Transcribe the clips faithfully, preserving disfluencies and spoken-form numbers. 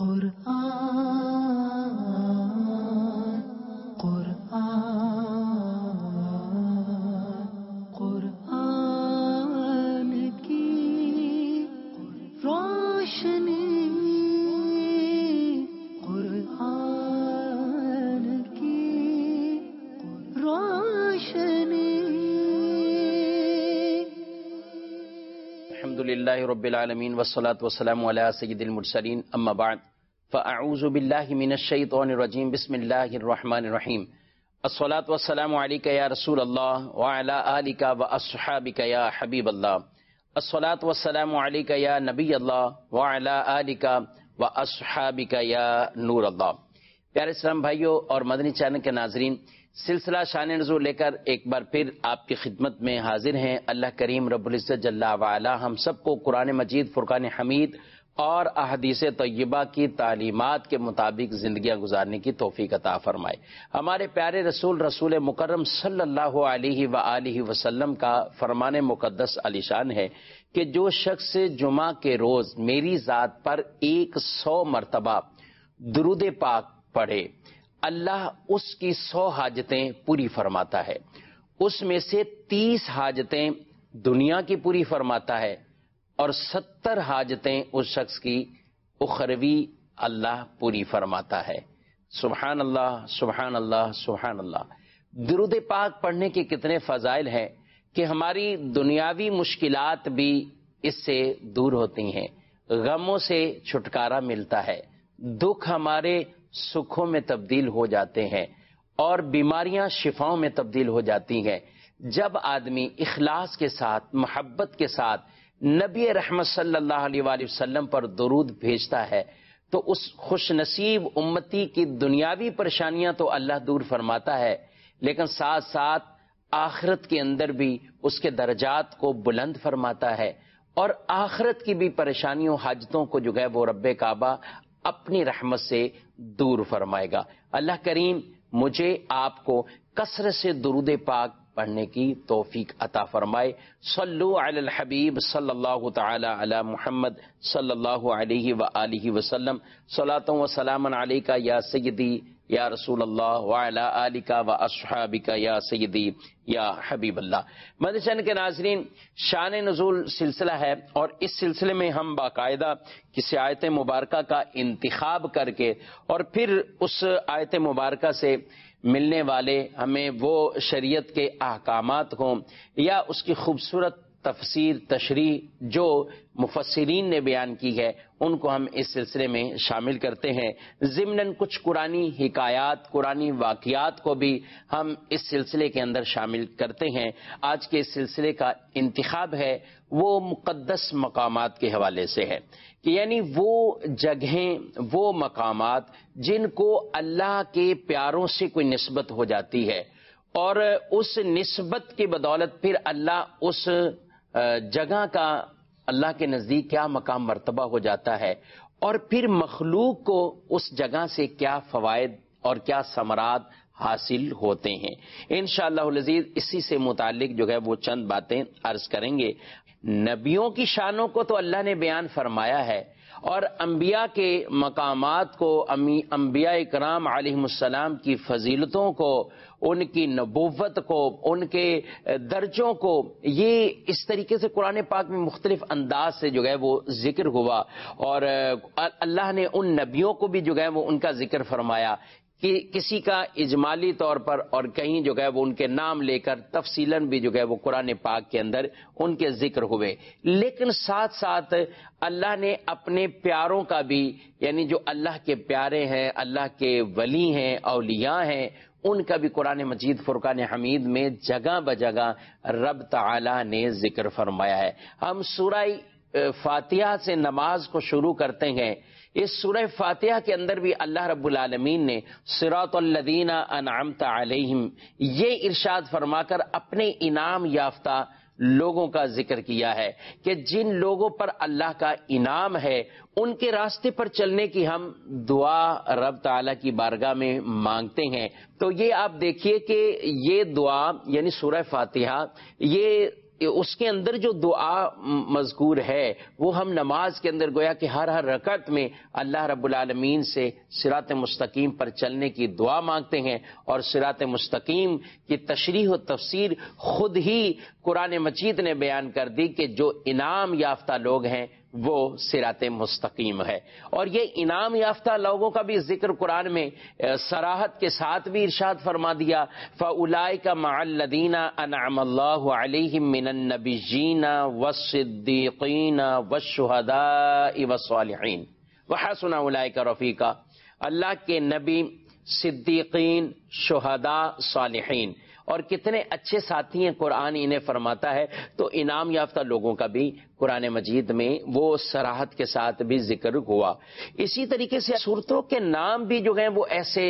قرآن قرآن قرآن کی روشنی قرآن کی روشنی. الحمد للہ رب العالمین والصلاة والسلام علی سید المرسلین اما بعد فاعوذ باللہ من الشیطان الرجیم بسم اللہ الرحمن الرحیم. الصلاة والسلام علیک یا رسول اللہ وعلی آلک واصحابک یا حبیب اللہ. الصلاة والسلام علیک یا نبی اللہ وعلی آلک واصحابک یا نور اللہ. پیارے اسلام بھائیوں اور مدنی چینل کے ناظرین، سلسلہ شان نزول لے کر ایک بار پھر آپ کی خدمت میں حاضر ہیں. اللہ کریم رب العزت جل وعلا ہم سب کو قرآن مجید، فرقان حمید اور احادیث طیبہ کی تعلیمات کے مطابق زندگیاں گزارنے کی توفیق عطا فرمائے. ہمارے پیارے رسول رسول مکرم صلی اللہ علیہ وآلہ وسلم کا فرمان مقدس علی شان ہے کہ جو شخص جمعہ کے روز میری ذات پر ایک سو مرتبہ درود پاک پڑھے، اللہ اس کی سو حاجتیں پوری فرماتا ہے. اس میں سے تیس حاجتیں دنیا کی پوری فرماتا ہے اور ستر حاجتیں اس شخص کی اخروی اللہ پوری فرماتا ہے. سبحان اللہ سبحان اللہ سبحان اللہ. درود پاک پڑھنے کے کتنے فضائل ہیں کہ ہماری دنیاوی مشکلات بھی اس سے دور ہوتی ہیں، غموں سے چھٹکارا ملتا ہے، دکھ ہمارے سکھوں میں تبدیل ہو جاتے ہیں اور بیماریاں شفاؤں میں تبدیل ہو جاتی ہیں. جب آدمی اخلاص کے ساتھ، محبت کے ساتھ نبی رحمت صلی اللہ علیہ وآلہ وسلم پر درود بھیجتا ہے تو اس خوش نصیب امتی کی دنیاوی پریشانیاں تو اللہ دور فرماتا ہے، لیکن ساتھ ساتھ آخرت کے اندر بھی اس کے درجات کو بلند فرماتا ہے اور آخرت کی بھی پریشانیوں، حاجتوں کو جو ہے وہ رب کعبہ اپنی رحمت سے دور فرمائے گا. اللہ کریم مجھے آپ کو کثرت سے درود پاک پڑھنے کی توفیق عطا فرمائے. صلو علی الحبیب صلی اللہ تعالی علی محمد صلی اللہ علیہ وآلہ وسلم. صلاۃ و سلام علیک یا سیدی یا رسول اللہ وعلی آلک واصحابک یا سیدی یا حبیب اللہ. مدنی چینل کے ناظرین، شان نزول سلسلہ ہے اور اس سلسلے میں ہم باقاعدہ کسی آیت مبارکہ کا انتخاب کر کے اور پھر اس آیت مبارکہ سے ملنے والے ہمیں وہ شریعت کے احکامات ہوں یا اس کی خوبصورت تفسیر، تشریح جو مفسرین نے بیان کی ہے، ان کو ہم اس سلسلے میں شامل کرتے ہیں. ضمناً کچھ قرآنی حکایات، قرآنی واقعات کو بھی ہم اس سلسلے کے اندر شامل کرتے ہیں. آج کے اس سلسلے کا انتخاب ہے وہ مقدس مقامات کے حوالے سے ہے کہ یعنی وہ جگہیں، وہ مقامات جن کو اللہ کے پیاروں سے کوئی نسبت ہو جاتی ہے اور اس نسبت کی بدولت پھر اللہ اس جگہ کا اللہ کے نزدیک کیا مقام مرتبہ ہو جاتا ہے اور پھر مخلوق کو اس جگہ سے کیا فوائد اور کیا ثمرات حاصل ہوتے ہیں. انشاءاللہ العزیز اسی سے متعلق جو ہے وہ چند باتیں عرض کریں گے. نبیوں کی شانوں کو تو اللہ نے بیان فرمایا ہے اور انبیاء کے مقامات کو، انبیاء کرام علیہ السلام کی فضیلتوں کو، ان کی نبوت کو، ان کے درجوں کو، یہ اس طریقے سے قرآن پاک میں مختلف انداز سے جو ہے وہ ذکر ہوا اور اللہ نے ان نبیوں کو بھی جو ہے وہ ان کا ذکر فرمایا کہ کسی کا اجمالی طور پر اور کہیں جو ہے وہ ان کے نام لے کر تفصیلاً بھی جو ہے وہ قرآن پاک کے اندر ان کے ذکر ہوئے. لیکن ساتھ ساتھ اللہ نے اپنے پیاروں کا بھی، یعنی جو اللہ کے پیارے ہیں، اللہ کے ولی ہیں، اولیاء ہیں، ان کا بھی قرآن مجید فرقان حمید میں جگہ بجگہ رب تعالی نے ذکر فرمایا ہے. ہم سورہ فاتحہ سے نماز کو شروع کرتے ہیں. اس سورہ فاتحہ کے اندر بھی اللہ رب العالمین نے صراط الذین انعمت علیہم یہ ارشاد فرما کر اپنے انعام یافتہ لوگوں کا ذکر کیا ہے کہ جن لوگوں پر اللہ کا انعام ہے ان کے راستے پر چلنے کی ہم دعا رب تعالیٰ کی بارگاہ میں مانگتے ہیں. تو یہ آپ دیکھیے کہ یہ دعا یعنی سورہ فاتحہ یہ اس کے اندر جو دعا مذکور ہے وہ ہم نماز کے اندر گویا کہ ہر ہر رکعت میں اللہ رب العالمین سے صراط مستقیم پر چلنے کی دعا مانگتے ہیں، اور صراط مستقیم کی تشریح و تفسیر خود ہی قرآن مجید نے بیان کر دی کہ جو انعام یافتہ لوگ ہیں وہ صراط مستقیم ہے۔ اور یہ انعام یافتہ لوگوں کا بھی ذکر قرآن میں صراحت کے ساتھ بھی ارشاد فرما دیا، فَأُولَئِكَ مَعَ الَّذِينَ أَنْعَمَ اللَّهُ عَلَيْهِم مِّنَ النَّبِيِّينَ وَالصِّدِّيقِينَ وَالشُّهَدَاءِ وَالصَّالِحِينَ وَحَسُنَ أُولَئِكَ رَفِيقًا۔ اللہ کے نبی، صدیقین، شہداء، صالحین، اور کتنے اچھے ساتھی ہیں قرآن انہیں فرماتا ہے۔ تو انعام یافتہ لوگوں کا بھی قرآن مجید میں وہ صراحت کے ساتھ بھی ذکر ہوا۔ اسی طریقے سے صورتوں کے نام بھی جو ہیں وہ ایسے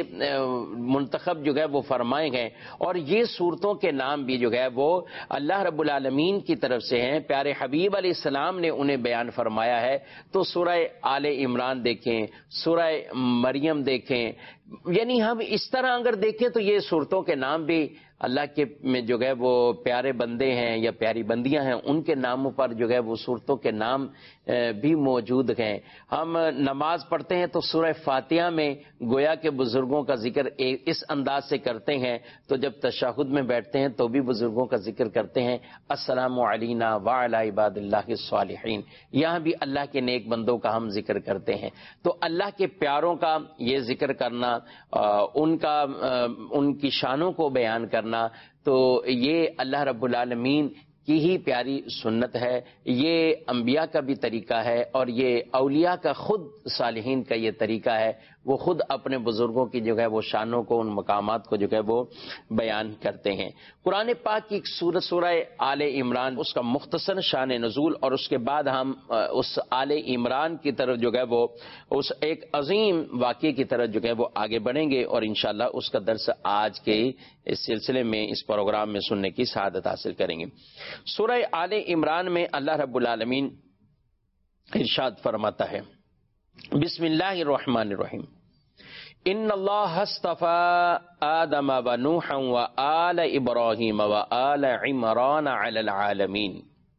منتخب جو ہے وہ فرمائے گئے، اور یہ صورتوں کے نام بھی جو ہے وہ اللہ رب العالمین کی طرف سے ہیں، پیارے حبیب علیہ السلام نے انہیں بیان فرمایا ہے۔ تو سورہ آل عمران دیکھیں، سورہ مریم دیکھیں، یعنی ہم اس طرح اگر دیکھیں تو یہ صورتوں کے نام بھی اللہ کے میں جو ہے وہ پیارے بندے ہیں یا پیاری بندیاں ہیں، ان کے ناموں پر جو ہے وہ صورتوں کے نام بھی موجود ہیں۔ ہم نماز پڑھتے ہیں تو سورہ فاتحہ میں گویا کے بزرگوں کا ذکر اس انداز سے کرتے ہیں، تو جب تشہد میں بیٹھتے ہیں تو بھی بزرگوں کا ذکر کرتے ہیں، السلام علینا وعلی عباد اللہ الصالحین، یہاں بھی اللہ کے نیک بندوں کا ہم ذکر کرتے ہیں۔ تو اللہ کے پیاروں کا یہ ذکر کرنا، ان کا ان کی شانوں کو بیان کرنا، تو یہ اللہ رب العالمین کی ہی پیاری سنت ہے، یہ انبیاء کا بھی طریقہ ہے، اور یہ اولیاء کا خود صالحین کا یہ طریقہ ہے، وہ خود اپنے بزرگوں کی جو ہے وہ شانوں کو، ان مقامات کو جو ہے وہ بیان کرتے ہیں۔ قرآن پاک کی ایک سورہ سورہ آل عمران، اس کا مختصر شان نزول، اور اس کے بعد ہم اس آل عمران کی طرف جو ہے وہ اس ایک عظیم واقعے کی طرف جو ہے وہ آگے بڑھیں گے، اور انشاءاللہ اس کا درس آج کے اس سلسلے میں اس پروگرام میں سننے کی سعادت حاصل کریں گے۔ سورہ آل عمران میں اللہ رب العالمین ارشاد فرماتا ہے، بسم اللہ الرحمن الرحیم، ان اللہ اصطفى آدم ونوحا وآل ابراہیم وآل عمران علی العالمین۔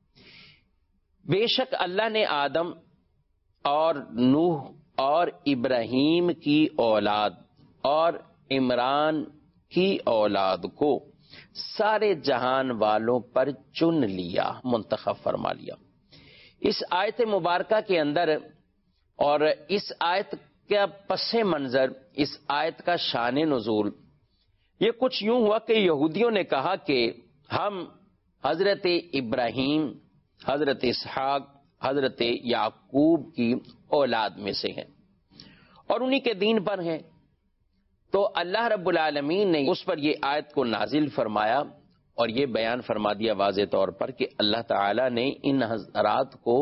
بے شک اللہ نے آدم اور نوح اور ابراہیم کی اولاد اور عمران کی اولاد کو سارے جہان والوں پر چن لیا، منتخب فرما لیا۔ اس آیت مبارکہ کے اندر اور اس آیت کا پس منظر، اس آیت کا شان نزول یہ کچھ یوں ہوا کہ یہودیوں نے کہا کہ ہم حضرت ابراہیم، حضرت اسحاق، حضرت یعقوب کی اولاد میں سے ہیں اور انہی کے دین پر ہیں۔ تو اللہ رب العالمین نے اس پر یہ آیت کو نازل فرمایا اور یہ بیان فرما دیا واضح طور پر کہ اللہ تعالی نے ان حضرات کو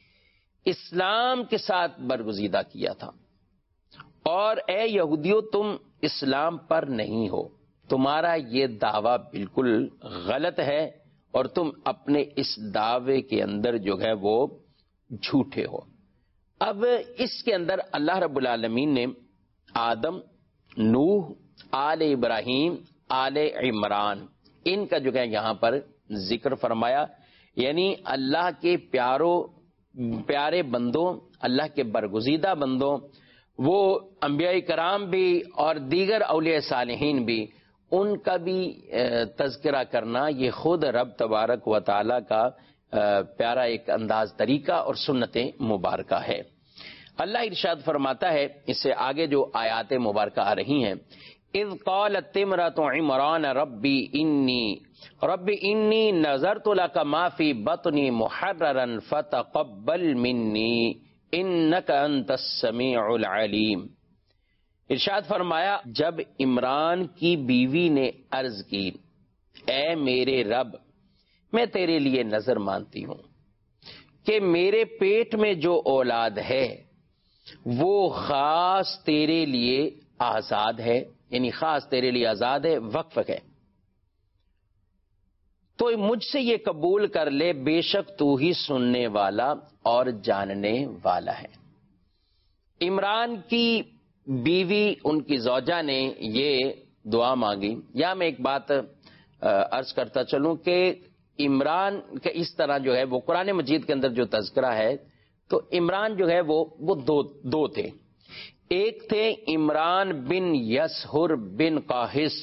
اسلام کے ساتھ برگزیدہ کیا تھا، اور اے یہودیو تم اسلام پر نہیں ہو، تمہارا یہ دعویٰ بالکل غلط ہے اور تم اپنے اس دعوے کے اندر جو ہے وہ جھوٹے ہو۔ اب اس کے اندر اللہ رب العالمین نے آدم، نوح، آل ابراہیم، آل عمران، ان کا جو ہے یہاں پر ذکر فرمایا، یعنی اللہ کے پیاروں پیارے بندوں، اللہ کے برگزیدہ بندوں، وہ انبیاء کرام بھی اور دیگر اولیاء صالحین بھی، ان کا بھی تذکرہ کرنا یہ خود رب تبارک و تعالی کا پیارا ایک انداز، طریقہ اور سنت مبارکہ ہے۔ اللہ ارشاد فرماتا ہے، اس سے آگے جو آیات مبارکہ آ رہی ہیں، اذ قالت امرأۃ عمران ربی انی رب انی نذرت لک ما فی بطنی محررا فتقبل منی انک انت السمیع العلیم۔ ارشاد فرمایا، جب عمران کی بیوی نے عرض کی، اے میرے رب میں تیرے لیے نظر مانتی ہوں کہ میرے پیٹ میں جو اولاد ہے وہ خاص تیرے لیے آزاد ہے، یعنی خاص تیرے لیے آزاد ہے، وقف ہے، تو مجھ سے یہ قبول کر لے، بے شک تو ہی سننے والا اور جاننے والا ہے۔ عمران کی بیوی، ان کی زوجہ نے یہ دعا مانگی۔ یا میں ایک بات عرض کرتا چلوں کہ عمران کا اس طرح جو ہے وہ قرآن مجید کے اندر جو تذکرہ ہے تو عمران جو ہے وہ وہ دو دو تھے. ایک تھے عمران بن یسہر بن قاہس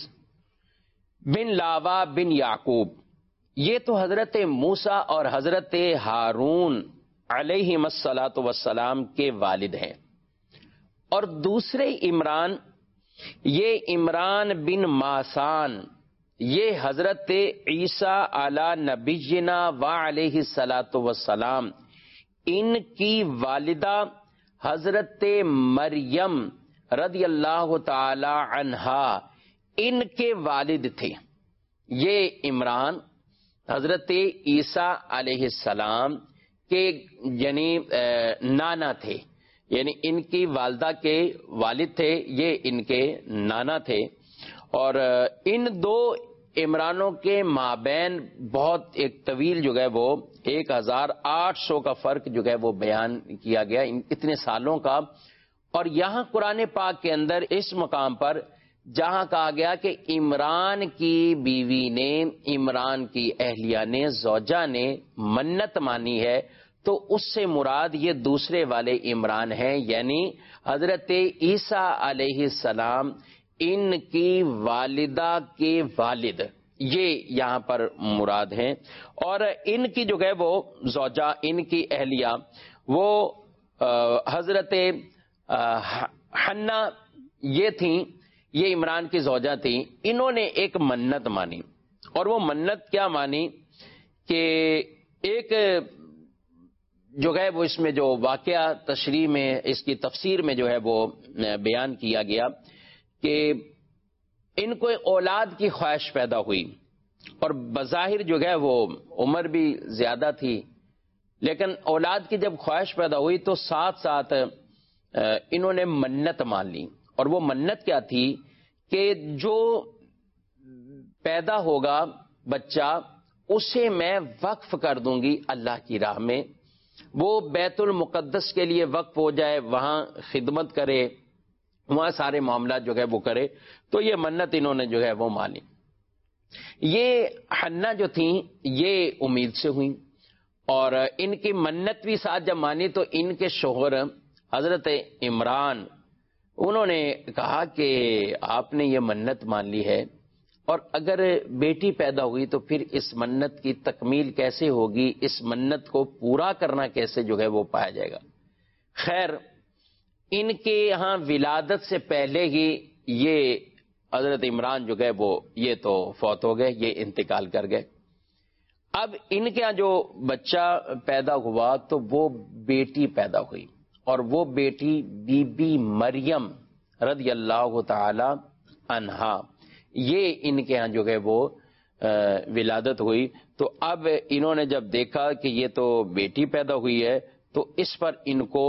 بن لاوا بن یعقوب. یہ تو حضرت موسیٰ اور حضرت ہارون علیہم الصلاۃ والسلام کے والد ہیں. اور دوسرے عمران یہ عمران بن ماسان یہ حضرت عیسیٰ علی نبینا و علیہ الصلاۃ والسلام ان کی والدہ حضرت مریم رضی اللہ تعالی عنہا ان کے والد تھے. یہ عمران حضرت عیسیٰ علیہ السلام کے یعنی نانا تھے، یعنی ان کی والدہ کے والد تھے، یہ ان کے نانا تھے. اور ان دو عمرانوں کے مابین بہت ایک طویل جو ہے وہ ایک ہزار آٹھ سو کا فرق جو ہے وہ بیان کیا گیا اتنے سالوں کا. اور یہاں قرآن پاک کے اندر اس مقام پر جہاں کہا گیا کہ عمران کی بیوی نے، عمران کی اہلیہ نے، زوجہ نے منت مانی ہے، تو اس سے مراد یہ دوسرے والے عمران ہیں، یعنی حضرت عیسیٰ علیہ السلام ان کی والدہ کے والد، یہ یہاں پر مراد ہیں. اور ان کی جو ہے وہ زوجہ، ان کی اہلیہ وہ حضرت حنا یہ تھیں، یہ عمران کی زوجہ تھیں. انہوں نے ایک منت مانی، اور وہ منت کیا مانی کہ ایک جو ہے وہ اس میں جو واقعہ تشریح میں اس کی تفسیر میں جو ہے وہ بیان کیا گیا کہ ان کو اولاد کی خواہش پیدا ہوئی، اور بظاہر جو ہے وہ عمر بھی زیادہ تھی، لیکن اولاد کی جب خواہش پیدا ہوئی تو ساتھ ساتھ انہوں نے منت مان لی. اور وہ منت کیا تھی کہ جو پیدا ہوگا بچہ اسے میں وقف کر دوں گی اللہ کی راہ میں، وہ بیت المقدس کے لیے وقف ہو جائے، وہاں خدمت کرے، وہاں سارے معاملات جو ہے وہ کرے. تو یہ منت انہوں نے جو ہے وہ مانی. یہ حنا جو تھیں یہ امید سے ہوئیں، اور ان کی منت بھی ساتھ جب مانی تو ان کے شوہر حضرت عمران انہوں نے کہا کہ آپ نے یہ منت مان لی ہے، اور اگر بیٹی پیدا ہوئی تو پھر اس منت کی تکمیل کیسے ہوگی، اس منت کو پورا کرنا کیسے جو ہے وہ پایا جائے گا. خیر ان کے یہاں ولادت سے پہلے ہی یہ حضرت عمران جو گئے وہ یہ تو فوت ہو گئے، یہ انتقال کر گئے. اب ان کے یہاں جو بچہ پیدا ہوا تو وہ بیٹی پیدا ہوئی، اور وہ بیٹی بی بی مریم رضی اللہ تعالی عنہا، یہ ان کے ہاں جو ہے وہ ولادت ہوئی. تو اب انہوں نے جب دیکھا کہ یہ تو بیٹی پیدا ہوئی ہے تو اس پر ان کو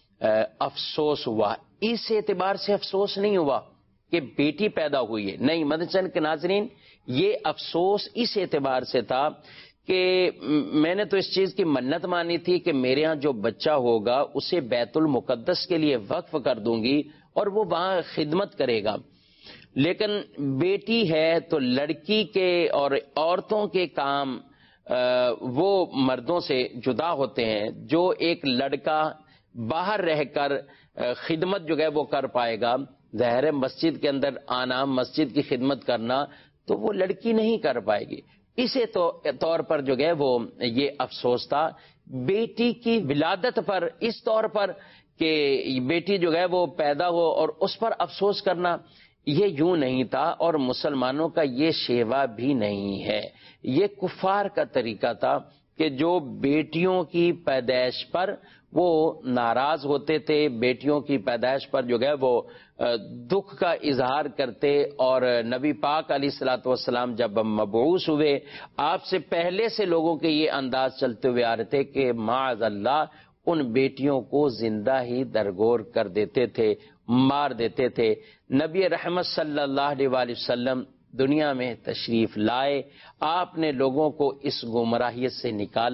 افسوس ہوا. اس اعتبار سے افسوس نہیں ہوا کہ بیٹی پیدا ہوئی ہے، نہیں، مدنی کے ناظرین، یہ افسوس اس اعتبار سے تھا کہ میں نے تو اس چیز کی منت مانی تھی کہ میرے ہاں جو بچہ ہوگا اسے بیت المقدس کے لیے وقف کر دوں گی اور وہ وہاں خدمت کرے گا، لیکن بیٹی ہے تو لڑکی کے اور عورتوں کے کام وہ مردوں سے جدا ہوتے ہیں. جو ایک لڑکا باہر رہ کر خدمت جو ہے وہ کر پائے گا، ظاہر مسجد کے اندر آنا، مسجد کی خدمت کرنا، تو وہ لڑکی نہیں کر پائے گی. اسی طور پر جو ہے وہ یہ افسوس تھا بیٹی کی ولادت پر، اس طور پر کہ بیٹی جو ہے وہ پیدا ہو اور اس پر افسوس کرنا، یہ یوں نہیں تھا. اور مسلمانوں کا یہ شیوا بھی نہیں ہے، یہ کفار کا طریقہ تھا کہ جو بیٹیوں کی پیدائش پر وہ ناراض ہوتے تھے، بیٹیوں کی پیدائش پر جو ہے وہ دکھ کا اظہار کرتے. اور نبی پاک علیہ الصلوۃ والسلام جب مبعوث ہوئے، آپ سے پہلے سے لوگوں کے یہ انداز چلتے ہوئے آ رہے تھے کہ معاذ اللہ ان بیٹیوں کو زندہ ہی درگور کر دیتے تھے، مار دیتے تھے. نبی رحمت صلی اللہ علیہ وآلہ وسلم دنیا میں تشریف لائے، آپ نے لوگوں کو اس گمراہیت سے نکالا،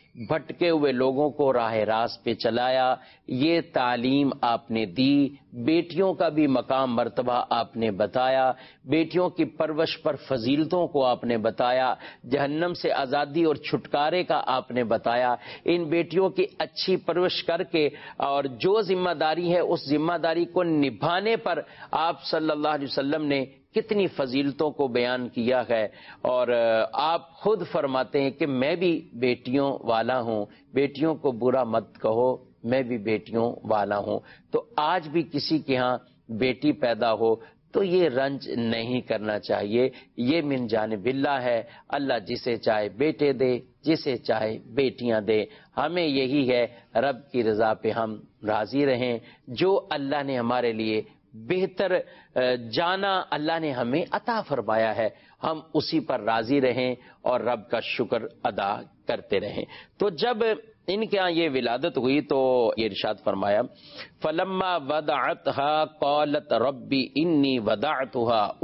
بھٹکے ہوئے لوگوں کو راہ راست پہ چلایا، یہ تعلیم آپ نے دی، بیٹیوں کا بھی مقام مرتبہ آپ نے بتایا، بیٹیوں کی پرورش پر فضیلتوں کو آپ نے بتایا، جہنم سے آزادی اور چھٹکارے کا آپ نے بتایا، ان بیٹیوں کی اچھی پرورش کر کے اور جو ذمہ داری ہے اس ذمہ داری کو نبھانے پر آپ صلی اللہ علیہ وسلم نے کتنی فضیلتوں کو بیان کیا ہے، اور آپ خود فرماتے ہیں کہ میں بھی بیٹیوں والا ہوں، بیٹیوں کو برا مت کہو، میں بھی بیٹیوں والا ہوں۔ تو آج بھی کسی کے ہاں بیٹی پیدا ہو تو یہ رنج نہیں کرنا چاہیے، یہ من جانب اللہ ہے، اللہ جسے چاہے بیٹے دے، جسے چاہے بیٹیاں دے، ہمیں یہی ہے رب کی رضا پہ ہم راضی رہیں، جو اللہ نے ہمارے لیے بہتر جانا اللہ نے ہمیں عطا فرمایا ہے، ہم اسی پر راضی رہیں اور رب کا شکر ادا کرتے رہیں۔ تو جب ان کے ہاں یہ ولادت ہوئی تو یہ ارشاد فرمایا فلما وضعتها قالت ربی انی وضعتها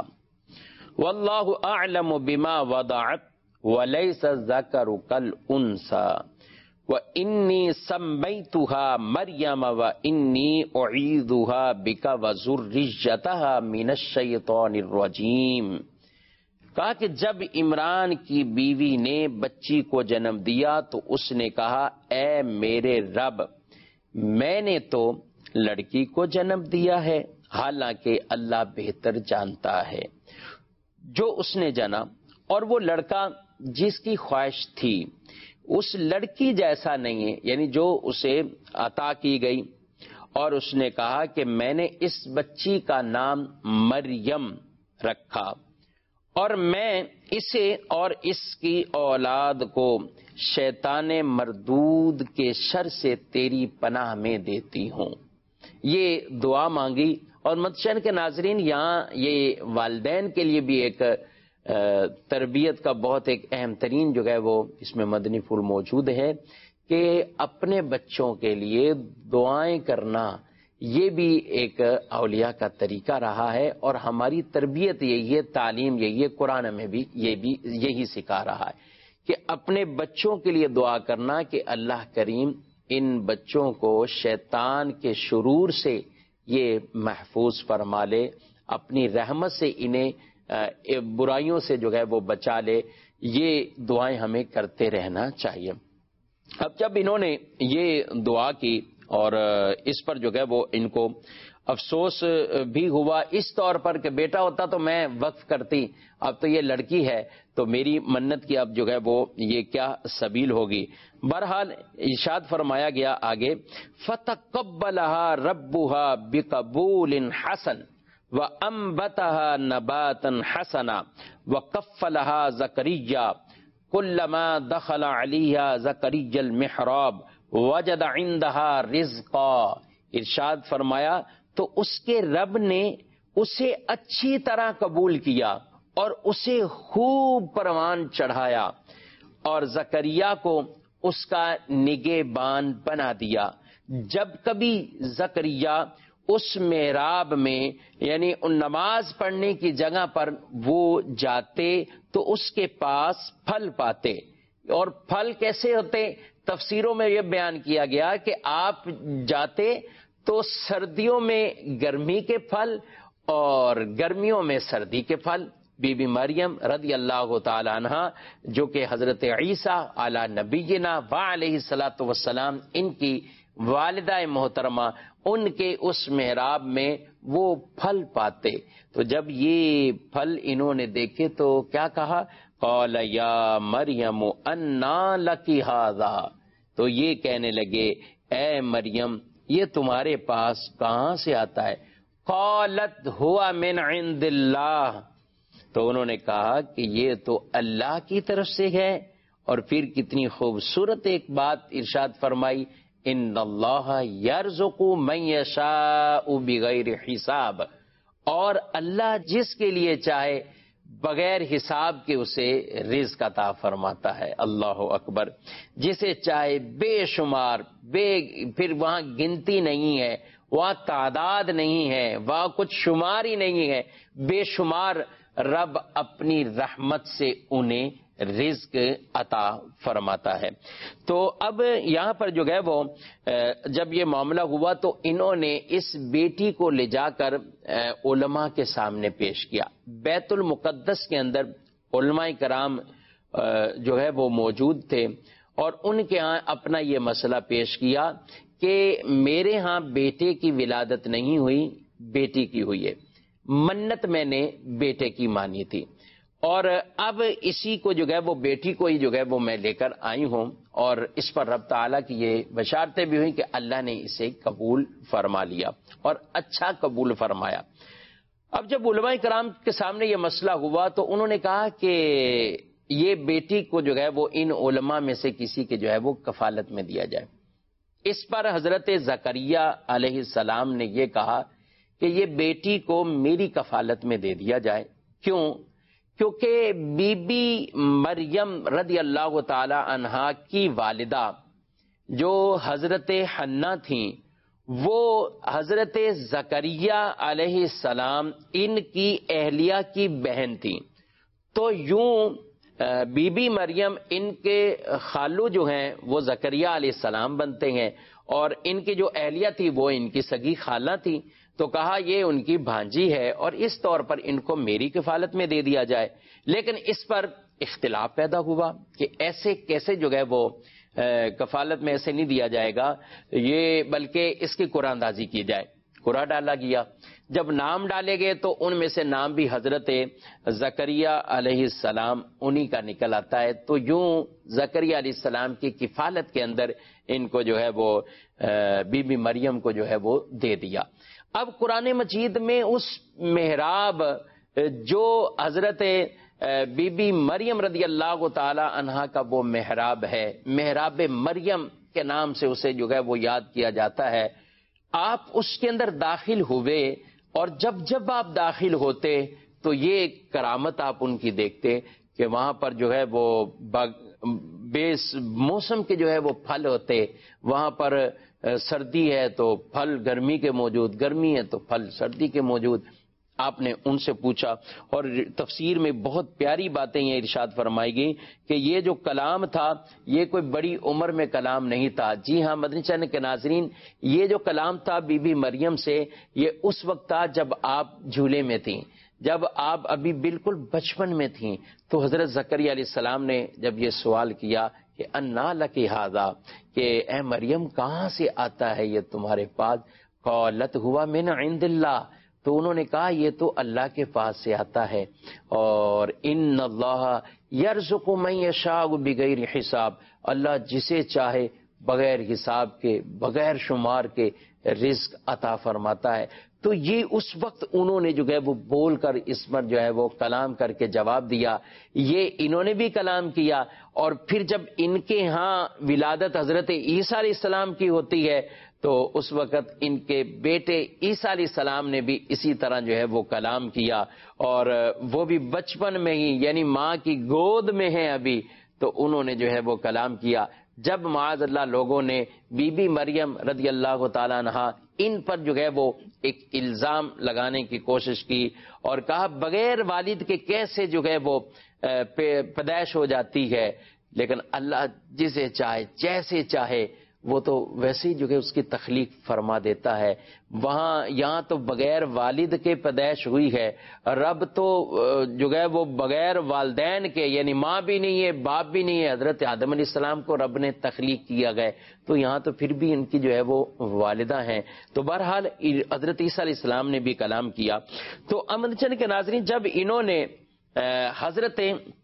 انثى واللہ اعلم بما وضعت ولیس الذکر کالانثى وَإِنِّي سَمَّيْتُهَا مَرْيَمَ وَإِنِّي أُعِيذُهَا بِكَ وَذُرِّيَّتَهَا مِنَ الشَّيْطَانِ الرَّجِيمِ۔ کہا کہ جب عمران کی بیوی نے بچی کو جنم دیا تو اس نے کہا اے میرے رب، میں نے تو لڑکی کو جنم دیا ہے، حالانکہ اللہ بہتر جانتا ہے۔ جو اس نے جنا اور وہ لڑکا جس کی خواہش تھی اس لڑکی جیسا نہیں ہے، یعنی جو اسے عطا کی گئی، اور اس نے کہا کہ میں نے اس بچی کا نام مریم رکھا اور میں اسے اور اس کی اولاد کو شیطان مردود کے شر سے تیری پناہ میں دیتی ہوں۔ یہ دعا مانگی، اور مدشن کے ناظرین یہاں یہ والدین کے لیے بھی ایک تربیت کا بہت ایک اہم ترین جو ہے وہ اس میں مدنی پھول موجود ہے کہ اپنے بچوں کے لیے دعائیں کرنا، یہ بھی ایک اولیاء کا طریقہ رہا ہے، اور ہماری تربیت یہی ہے، تعلیم یہی ہے، قرآن میں بھی یہ بھی یہی سکھا رہا ہے کہ اپنے بچوں کے لیے دعا کرنا کہ اللہ کریم ان بچوں کو شیطان کے شرور سے یہ محفوظ فرما لے، اپنی رحمت سے انہیں برائیوں سے جو ہے وہ بچا لے۔ یہ دعائیں ہمیں کرتے رہنا چاہیے۔ اب جب انہوں نے یہ دعا کی اور اس پر جو ہے وہ ان کو افسوس بھی ہوا اس طور پر کہ بیٹا ہوتا تو میں وقف کرتی، اب تو یہ لڑکی ہے تو میری منت کی اب جو ہے وہ یہ کیا سبیل ہوگی۔ بہرحال ارشاد فرمایا گیا آگے فَتَقَبَّلَهَا رَبُّهَا بِقَبُولٍ حَسَنٍ وَأَنبَتَهَا نَبَاتًا حَسَنًا وَكَفَّلَهَا زَكَرِيَّا كُلَّمَا دَخَلَ عَلَيْهَا زَكَرِيَّا الْمِحْرَابَ وَجَدَ عِندَهَا رِزْقًا۔ ارشاد فرمایا تو اس کے رب نے اسے اچھی طرح قبول کیا اور اسے خوب پروان چڑھایا، اور زکریا کو اس کا نگہبان بنا دیا۔ جب کبھی زکریا اس محراب میں یعنی ان نماز پڑھنے کی جگہ پر وہ جاتے تو اس کے پاس پھل پاتے، اور پھل کیسے ہوتے؟ تفسیروں میں یہ بیان کیا گیا کہ آپ جاتے تو سردیوں میں گرمی کے پھل اور گرمیوں میں سردی کے پھل۔ بی بی مریم رضی اللہ تعالی عنہ جو کہ حضرت عیسیٰ علی نبینا و علیہ الصلاۃ والسلام ان کی والدہ محترمہ، ان کے اس محراب میں وہ پھل پاتے، تو جب یہ پھل انہوں نے دیکھے تو کیا کہا؟ قال یا مریم انا لکی ھذا، تو یہ کہنے لگے اے مریم یہ تمہارے پاس کہاں سے آتا ہے؟ قالت ہوا من عند اللہ، تو انہوں نے کہا کہ یہ تو اللہ کی طرف سے ہے۔ اور پھر کتنی خوبصورت ایک بات ارشاد فرمائی ان اللہ یرزق من یشاء بغیر حساب، اور اللہ جس کے لیے چاہے بغیر حساب کے اسے رزق عطا فرماتا ہے۔ اللہ اکبر، جسے چاہے بے شمار، بے پھر وہاں گنتی نہیں ہے، وہاں تعداد نہیں ہے، وہاں کچھ شمار ہی نہیں ہے، بے شمار رب اپنی رحمت سے انہیں رزق عطا فرماتا ہے۔ تو اب یہاں پر جو ہے وہ جب یہ معاملہ ہوا تو انہوں نے اس بیٹی کو لے جا کر علماء کے سامنے پیش کیا۔ بیت المقدس کے اندر علماء کرام جو ہے وہ موجود تھے اور ان کے ہاں اپنا یہ مسئلہ پیش کیا کہ میرے ہاں بیٹے کی ولادت نہیں ہوئی، بیٹی کی ہوئی ہے، منت میں نے بیٹے کی مانی تھی، اور اب اسی کو جو ہے وہ بیٹی کو ہی جو ہے وہ میں لے کر آئی ہوں، اور اس پر رب تعالیٰ کی یہ بشارتیں بھی ہوئی کہ اللہ نے اسے قبول فرما لیا اور اچھا قبول فرمایا۔ اب جب علماء کرام کے سامنے یہ مسئلہ ہوا تو انہوں نے کہا کہ یہ بیٹی کو جو ہے وہ ان علماء میں سے کسی کے جو ہے وہ کفالت میں دیا جائے۔ اس پر حضرت زکریا علیہ السلام نے یہ کہا کہ یہ بیٹی کو میری کفالت میں دے دیا جائے۔ کیوں؟ کیونکہ بی بی مریم رضی اللہ تعالی عنہا کی والدہ جو حضرت حنا تھیں وہ حضرت زکریا علیہ السلام ان کی اہلیہ کی بہن تھیں، تو یوں بی بی مریم ان کے خالو جو ہیں وہ زکریا علیہ السلام بنتے ہیں، اور ان کی جو اہلیہ تھی وہ ان کی سگی خالہ تھی، تو کہا یہ ان کی بھانجی ہے اور اس طور پر ان کو میری کفالت میں دے دیا جائے۔ لیکن اس پر اختلاف پیدا ہوا کہ ایسے کیسے جو ہے وہ کفالت میں ایسے نہیں دیا جائے گا، یہ بلکہ اس کی قرآن اندازی کی جائے۔ قرآن ڈالا گیا، جب نام ڈالے گئے تو ان میں سے نام بھی حضرت زکریا علیہ السلام انہی کا نکل آتا ہے، تو یوں زکریا علیہ السلام کی کفالت کے اندر ان کو جو ہے وہ بی بی مریم کو جو ہے وہ دے دیا۔ اب قرآن مجید میں اس محراب جو حضرت بی بی مریم رضی اللہ تعالی عنہا کا وہ محراب ہے، محراب مریم کے نام سے اسے جو ہے وہ یاد کیا جاتا ہے، آپ اس کے اندر داخل ہوئے اور جب جب آپ داخل ہوتے تو یہ کرامت آپ ان کی دیکھتے کہ وہاں پر جو ہے وہ بے موسم کے جو ہے وہ پھل ہوتے، وہاں پر سردی ہے تو پھل گرمی کے موجود، گرمی ہے تو پھل سردی کے موجود۔ آپ نے ان سے پوچھا اور تفسیر میں بہت پیاری باتیں یہ ارشاد فرمائی گئی کہ یہ جو کلام تھا یہ کوئی بڑی عمر میں کلام نہیں تھا۔ جی ہاں مدنی چینل کے ناظرین، یہ جو کلام تھا بی بی مریم سے یہ اس وقت تھا جب آپ جھولے میں تھیں، جب آپ ابھی بالکل بچپن میں تھیں، تو حضرت زکریا علیہ السلام نے جب یہ سوال کیا کہ انا لکی ھذا، کہ اے مریم کہاں سے آتا ہے یہ تمہارے پاس، قالت ہوا من عند اللہ، تو انہوں نے کہا یہ تو اللہ کے پاس سے آتا ہے، اور ان اللہ یرزق من یشاء بغیر حساب، اللہ جسے چاہے بغیر حساب کے بغیر شمار کے رزق عطا فرماتا ہے۔ تو یہ اس وقت انہوں نے جو ہے وہ بول کر اس پر جو ہے وہ کلام کر کے جواب دیا، یہ انہوں نے بھی کلام کیا، اور پھر جب ان کے ہاں ولادت حضرت عیسیٰ علیہ السلام کی ہوتی ہے تو اس وقت ان کے بیٹے عیسیٰ علیہ السلام نے بھی اسی طرح جو ہے وہ کلام کیا، اور وہ بھی بچپن میں ہی یعنی ماں کی گود میں ہیں ابھی، تو انہوں نے جو ہے وہ کلام کیا۔ جب معاذ اللہ لوگوں نے بی بی مریم رضی اللہ تعالیٰ عنہا ان پر جو ہے وہ ایک الزام لگانے کی کوشش کی اور کہا بغیر والد کے کیسے جو ہے وہ پیدائش ہو جاتی ہے، لیکن اللہ جسے چاہے جیسے چاہے وہ تو ویسے ہی جو ہے اس کی تخلیق فرما دیتا ہے۔ وہاں یہاں تو بغیر والد کے پیدائش ہوئی ہے، رب تو جو ہے وہ بغیر والدین کے یعنی ماں بھی نہیں ہے باپ بھی نہیں ہے، حضرت آدم علیہ السلام کو رب نے تخلیق کیا گئے، تو یہاں تو پھر بھی ان کی جو ہے وہ والدہ ہیں۔ تو بہرحال حضرت عیسیٰ علیہ السلام نے بھی کلام کیا۔ تو امن چند کے ناظرین، جب انہوں نے حضرت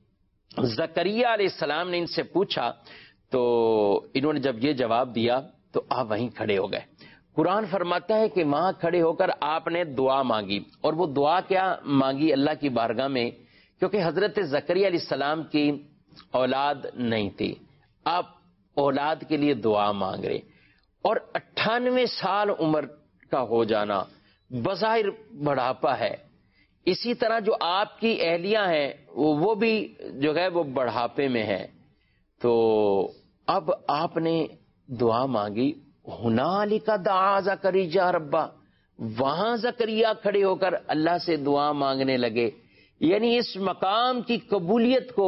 زکریا علیہ السلام نے ان سے پوچھا تو انہوں نے جب یہ جواب دیا تو آپ وہیں کھڑے ہو گئے۔ قرآن فرماتا ہے کہ وہاں کھڑے ہو کر آپ نے دعا مانگی، اور وہ دعا کیا مانگی اللہ کی بارگاہ میں، کیونکہ حضرت زکریا علیہ السلام کی اولاد نہیں تھی، آپ اولاد کے لیے دعا مانگ رہے، اور اٹھانوے سال عمر کا ہو جانا بظاہر بڑھاپا ہے، اسی طرح جو آپ کی اہلیہ ہیں وہ بھی جو ہے وہ بڑھاپے میں ہیں، تو اب آپ نے دعا مانگی، ہنالک دعا زکریا ربا، وہاں زکریا کھڑے ہو کر اللہ سے دعا مانگنے لگے، یعنی اس مقام کی قبولیت کو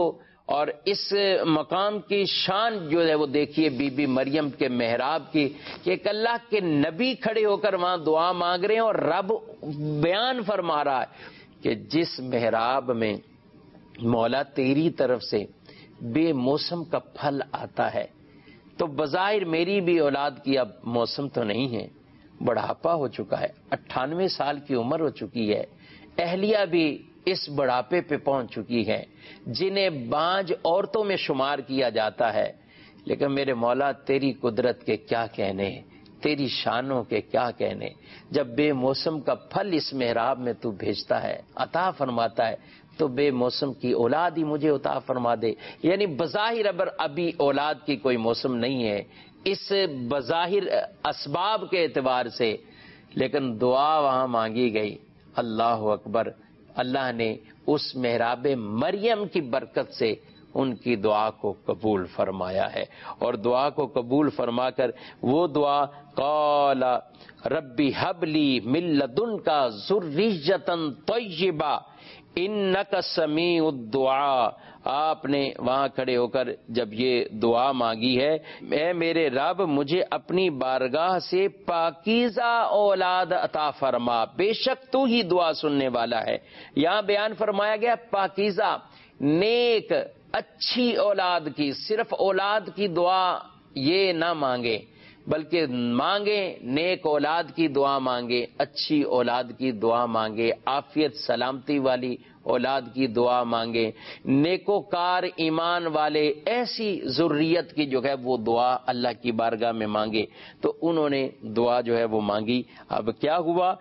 اور اس مقام کی شان جو ہے وہ دیکھیے بی بی مریم کے محراب کی، کہ ایک اللہ کے نبی کھڑے ہو کر وہاں دعا مانگ رہے ہیں، اور رب بیان فرما رہا ہے کہ جس محراب میں مولا تیری طرف سے بے موسم کا پھل آتا ہے، تو بظاہر میری بھی اولاد کی اب موسم تو نہیں ہے، بڑھاپا ہو چکا ہے، اٹھانوے سال کی عمر ہو چکی ہے، اہلیہ بھی اس بڑھاپے پہ پہنچ چکی ہے، جنہیں بانج عورتوں میں شمار کیا جاتا ہے، لیکن میرے مولا تیری قدرت کے کیا کہنے، تیری شانوں کے کیا کہنے، جب بے موسم کا پھل اس محراب میں تو بھیجتا ہے، عطا فرماتا ہے، تو بے موسم کی اولاد ہی مجھے عطا فرما دے۔ یعنی بظاہر ابر ابھی اولاد کی کوئی موسم نہیں ہے اس بظاہر اسباب کے اعتبار سے، لیکن دعا وہاں مانگی گئی، اللہ اکبر، اللہ نے اس محراب مریم کی برکت سے ان کی دعا کو قبول فرمایا ہے، اور دعا کو قبول فرما کر وہ دعا قال ربی حب لی من لدنک ذریۃ طیبہ انک سمیع الدعاء، آپ نے وہاں کھڑے ہو کر جب یہ دعا مانگی ہے، اے میرے رب مجھے اپنی بارگاہ سے پاکیزہ اولاد عطا فرما، بے شک تو ہی دعا سننے والا ہے۔ یہاں بیان فرمایا گیا پاکیزہ، نیک، اچھی اولاد کی، صرف اولاد کی دعا یہ نہ مانگے، بلکہ مانگے نیک اولاد کی دعا مانگے، اچھی اولاد کی دعا مانگے، عافیت سلامتی والی اولاد کی دعا مانگے، نیکوکار ایمان والے ایسی ذریت کی جو ہے وہ دعا اللہ کی بارگاہ میں مانگے۔ تو انہوں نے دعا جو ہے وہ مانگی۔ اب کیا ہوا؟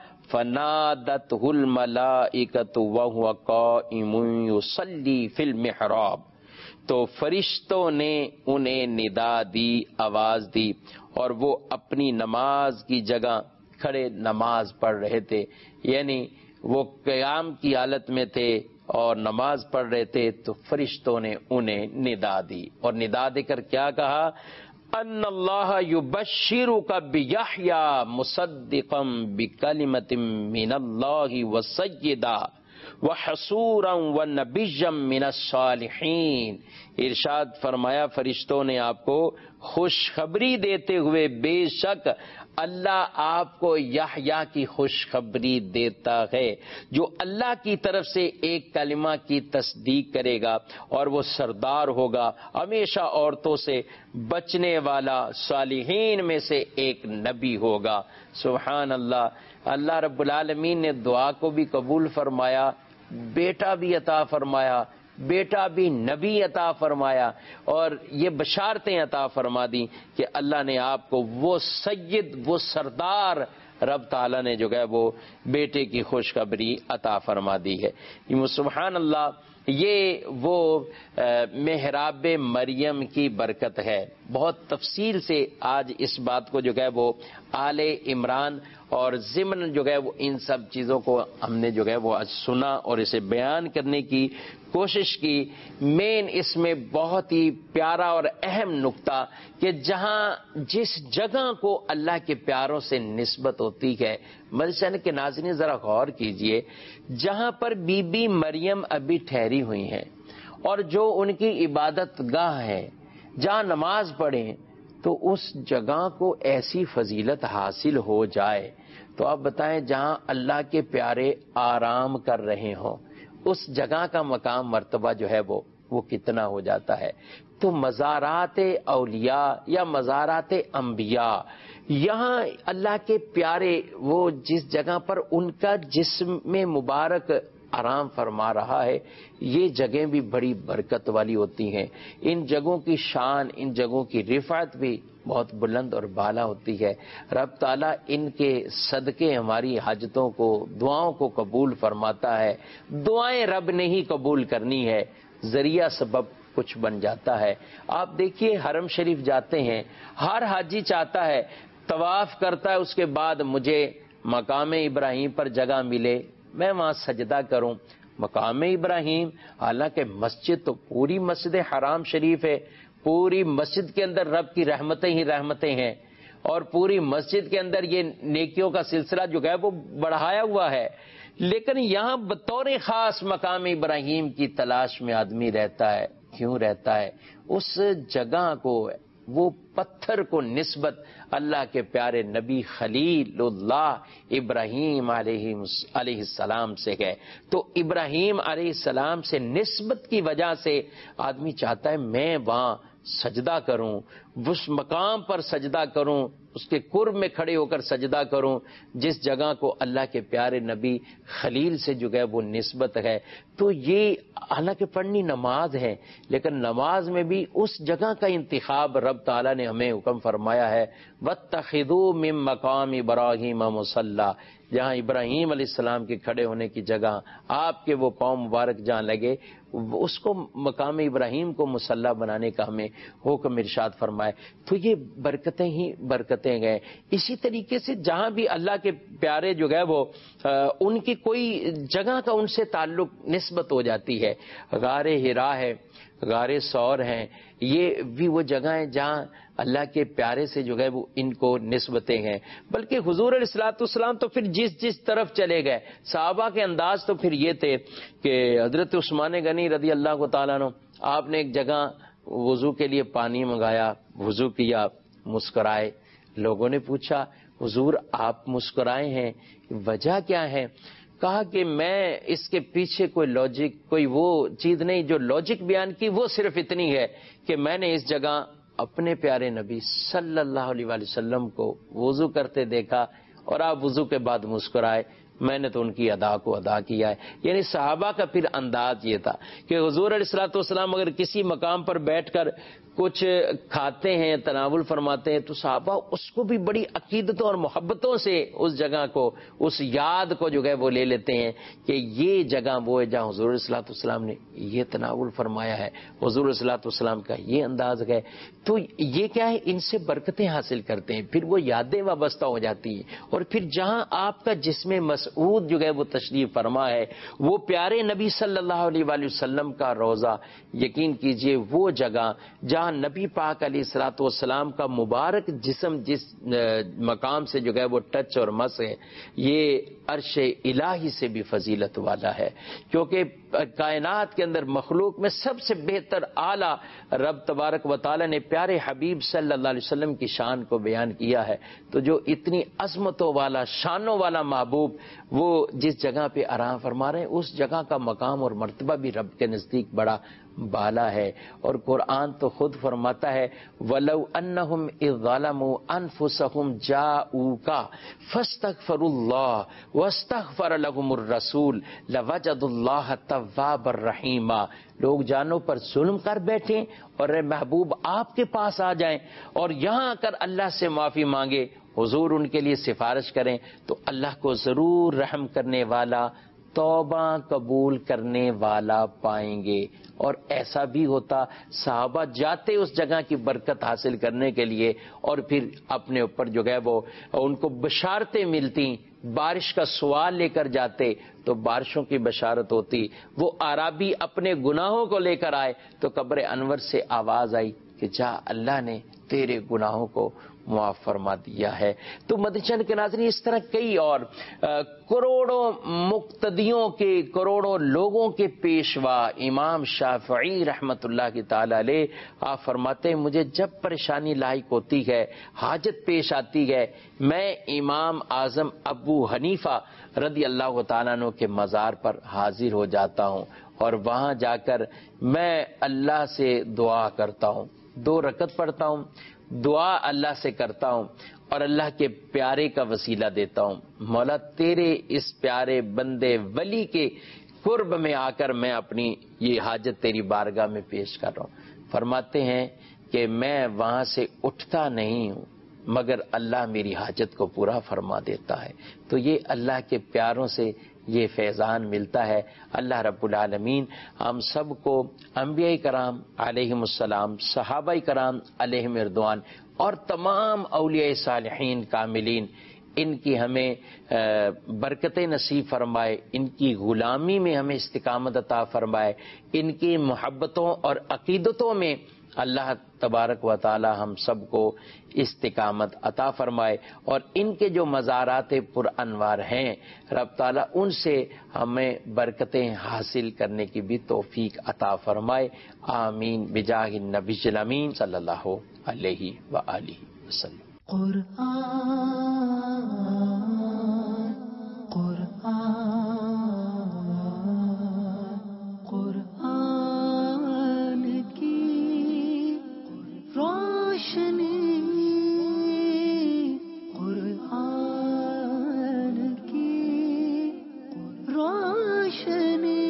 فنادتہ الملائکۃ وہو قائم یصلی فی المحراب، تو فرشتوں نے انہیں ندا دی، آواز دی، اور وہ اپنی نماز کی جگہ کھڑے نماز پڑھ رہے تھے، یعنی وہ قیام کی حالت میں تھے اور نماز پڑھ رہے تھے، تو فرشتوں نے انہیں ندا دی، اور ندا دے کر کیا کہا؟ ان اللہ یبشرک بیحییٰ مصدقا بکلمۃ من اللہ وسیدا وحصورا ونبیا من الصالحین۔ ارشاد فرمایا فرشتوں نے آپ کو خوشخبری دیتے ہوئے، بے شک اللہ آپ کو یحییٰ کی خوشخبری دیتا ہے، جو اللہ کی طرف سے ایک کلمہ کی تصدیق کرے گا، اور وہ سردار ہوگا، ہمیشہ عورتوں سے بچنے والا، صالحین میں سے ایک نبی ہوگا۔ سبحان اللہ، اللہ رب العالمین نے دعا کو بھی قبول فرمایا، بیٹا بھی عطا فرمایا، بیٹا بھی نبی عطا فرمایا، اور یہ بشارتیں عطا فرما دی کہ اللہ نے آپ کو وہ سید، وہ سردار رب تعالیٰ نے جو ہے وہ بیٹے کی خوشخبری عطا فرما دی ہے۔ سبحان اللہ، یہ وہ محراب مریم کی برکت ہے۔ بہت تفصیل سے آج اس بات کو جو ہے وہ آل عمران اور ضمن جو ہے وہ ان سب چیزوں کو ہم نے جو ہے وہ آج سنا اور اسے بیان کرنے کی کوشش کی۔ مین اس میں بہت ہی پیارا اور اہم نقطہ کہ جہاں جس جگہ کو اللہ کے پیاروں سے نسبت ہوتی ہے، مدرسہ کے ناظرین ذرا غور کیجئے، جہاں پر بی بی مریم ابھی ٹھہری ہوئی ہیں اور جو ان کی عبادت گاہ ہے، جہاں نماز پڑھیں، تو اس جگہ کو ایسی فضیلت حاصل ہو جائے تو آپ بتائیں جہاں اللہ کے پیارے آرام کر رہے ہوں، اس جگہ کا مقام مرتبہ جو ہے وہ وہ کتنا ہو جاتا ہے۔ تو مزارات اولیاء یا مزارات انبیاء، یہاں اللہ کے پیارے وہ جس جگہ پر ان کا جسم میں مبارک آرام فرما رہا ہے، یہ جگہیں بھی بڑی برکت والی ہوتی ہیں۔ ان جگہوں کی شان، ان جگہوں کی رفعت بھی بہت بلند اور بالا ہوتی ہے۔ رب تعالیٰ ان کے صدقے ہماری حاجتوں کو، دعاؤں کو قبول فرماتا ہے۔ دعائیں رب نے ہی قبول کرنی ہے، ذریعہ سبب کچھ بن جاتا ہے۔ آپ دیکھیے حرم شریف جاتے ہیں، ہر حاجی چاہتا ہے طواف کرتا ہے، اس کے بعد مجھے مقام ابراہیم پر جگہ ملے، میں وہاں سجدہ کروں۔ مقام ابراہیم، حالانکہ مسجد تو پوری مسجد حرام شریف ہے، پوری مسجد کے اندر رب کی رحمتیں ہی رحمتیں ہیں، اور پوری مسجد کے اندر یہ نیکیوں کا سلسلہ جو ہے وہ بڑھایا ہوا ہے، لیکن یہاں بطور خاص مقام ابراہیم کی تلاش میں آدمی رہتا ہے۔ کیوں رہتا ہے؟ اس جگہ کو، وہ پتھر کو نسبت اللہ کے پیارے نبی خلیل اللہ ابراہیم علیہ علیہ السلام سے ہے۔ تو ابراہیم علیہ السلام سے نسبت کی وجہ سے آدمی چاہتا ہے میں وہاں سجدہ کروں، اس مقام پر سجدہ کروں، اس کے قرب میں کھڑے ہو کر سجدہ کروں جس جگہ کو اللہ کے پیارے نبی خلیل سے جو ہے وہ نسبت ہے۔ تو یہ حالانکہ پڑھنی نماز ہے، لیکن نماز میں بھی اس جگہ کا انتخاب رب تعالیٰ نے ہمیں حکم فرمایا ہے، وَاتَّخِذُوا مِن مَّقَامِ إِبْرَاهِيمَ مُصَلًّى، جہاں ابراہیم علیہ السلام کے کھڑے ہونے کی جگہ آپ کے وہ پاؤں مبارک جہاں لگے، اس کو مقام ابراہیم کو مصلی بنانے کا ہمیں حکم ارشاد فرمائے۔ تو یہ برکتیں ہی برکتیں گئے۔ اسی طریقے سے جہاں بھی اللہ کے پیارے جو ہے وہ ان کی کوئی جگہ کا ان سے تعلق نسبت ہو جاتی ہے، غار حرا ہے، غار ثور ہیں، یہ بھی وہ جگہ ہیں جہاں اللہ کے پیارے سے جو ہے وہ ان کو نسبتیں ہیں۔ بلکہ حضور علیہ الصلوۃ والسلام تو پھر جس جس طرف چلے گئے، صحابہ کے انداز تو پھر یہ تھے کہ حضرت عثمان غنی رضی اللہ تعالیٰ عنہ، آپ نے ایک جگہ وضو کے لیے پانی منگایا، وضو کیا، مسکرائے۔ لوگوں نے پوچھا حضور آپ مسکرائے ہیں، وجہ کیا ہے؟ کہا کہ میں اس کے پیچھے کوئی لاجک، کوئی وہ چیز نہیں، جو لاجک بیان کی وہ صرف اتنی ہے کہ میں نے اس جگہ اپنے پیارے نبی صلی اللہ علیہ وآلہ وسلم کو وضو کرتے دیکھا اور آپ وضو کے بعد مسکرائے، میں نے تو ان کی ادا کو ادا کیا ہے۔ یعنی صحابہ کا پھر انداز یہ تھا کہ حضور علیہ الصلوۃ والسلام اگر کسی مقام پر بیٹھ کر کچھ کھاتے ہیں، تناول فرماتے ہیں، تو صحابہ اس کو بھی بڑی عقیدتوں اور محبتوں سے اس جگہ کو، اس یاد کو جو ہے وہ لے لیتے ہیں کہ یہ جگہ وہ ہے جہاں حضور علیہ الصلوۃ والسلام نے یہ تناول فرمایا ہے، حضور علیہ الصلوۃ والسلام کا یہ انداز ہے۔ تو یہ کیا ہے، ان سے برکتیں حاصل کرتے ہیں، پھر وہ یادیں وابستہ ہو جاتی ہیں، اور پھر جہاں آپ کا جسم مسعود جو ہے وہ تشریف فرما ہے، وہ پیارے نبی صلی اللہ علیہ وآلہ وسلم کا روضہ، یقین کیجئے وہ جگہ جہاں نبی پاک علیہ الصلوۃ والسلام کا مبارک جسم جس مقام سے جو ہے وہ ٹچ اور مس ہے، یہ عرش الہی سے بھی فضیلت والا ہے، کیونکہ کائنات کے اندر مخلوق میں سب سے بہتر اعلیٰ رب تبارک و تعالی نے پیارے حبیب صلی اللہ علیہ وسلم کی شان کو بیان کیا ہے۔ تو جو اتنی عظمتوں والا، شانوں والا محبوب وہ جس جگہ پہ آرام فرما رہے ہیں، اس جگہ کا مقام اور مرتبہ بھی رب کے نزدیک بڑا بالا ہے۔ اور قرآن تو خود فرماتا ہے وَلَوْ أَنَّهُمْ إِذْ ظَلَمُوا أَنفُسَهُمْ جَاءُوكَ فَاسْتَغْفَرُوا اللَّهَ وَاسْتَغْفَرَ لَهُمُ الرَّسُولُ لَوَجَدُوا اللَّهَ تَوَّابًا رَحِيمًا۔ لوگ جانوں پر ظلم کر بیٹھیں اور اے محبوب آپ کے پاس آ جائیں اور یہاں آ کر اللہ سے معافی مانگے، حضور ان کے لیے سفارش کریں، تو اللہ کو ضرور رحم کرنے والا، توبہ قبول کرنے والا پائیں گے۔ اور ایسا بھی ہوتا، صحابہ جاتے اس جگہ کی برکت حاصل کرنے کے لیے، اور پھر اپنے اوپر جو ہے وہ ان کو بشارتیں ملتی، بارش کا سوال لے کر جاتے تو بارشوں کی بشارت ہوتی۔ وہ عربی اپنے گناہوں کو لے کر آئے تو قبر انور سے آواز آئی کہ جا اللہ نے تیرے گناہوں کو معاف فرما دیا ہے۔ تو مدنی کے ناظرین، اس طرح کئی اور کروڑوں مقتدیوں کے، کروڑوں لوگوں کے پیشوا امام شافعی رحمت اللہ کی تعالی علیہ، آپ فرماتے ہیں مجھے جب پریشانی لاحق ہوتی ہے، حاجت پیش آتی ہے، میں امام اعظم ابو حنیفہ رضی اللہ تعالیٰ عنہ کے مزار پر حاضر ہو جاتا ہوں اور وہاں جا کر میں اللہ سے دعا کرتا ہوں، دو رکعت پڑھتا ہوں، دعا اللہ سے کرتا ہوں اور اللہ کے پیارے کا وسیلہ دیتا ہوں، مولا تیرے اس پیارے بندے ولی کے قرب میں آ کر میں اپنی یہ حاجت تیری بارگاہ میں پیش کر رہا ہوں۔ فرماتے ہیں کہ میں وہاں سے اٹھتا نہیں ہوں مگر اللہ میری حاجت کو پورا فرما دیتا ہے۔ تو یہ اللہ کے پیاروں سے یہ فیضان ملتا ہے۔ اللہ رب العالمین ہم سب کو انبیاء کرام علیہم السلام، صحابہ کرام علیہم رضوان اور تمام اولیاء صالحین کاملین، ان کی ہمیں برکتیں نصیب فرمائے، ان کی غلامی میں ہمیں استقامت عطا فرمائے، ان کی محبتوں اور عقیدتوں میں اللہ تبارک و تعالی ہم سب کو استقامت عطا فرمائے، اور ان کے جو مزارات پر انوار ہیں رب تعالی ان سے ہمیں برکتیں حاصل کرنے کی بھی توفیق عطا فرمائے، آمین بجاہ النبی الامین صلی اللہ علیہ وآلہ وسلم۔ قرآن قرآن قرآن کی روشنی، قرآن کی روشنی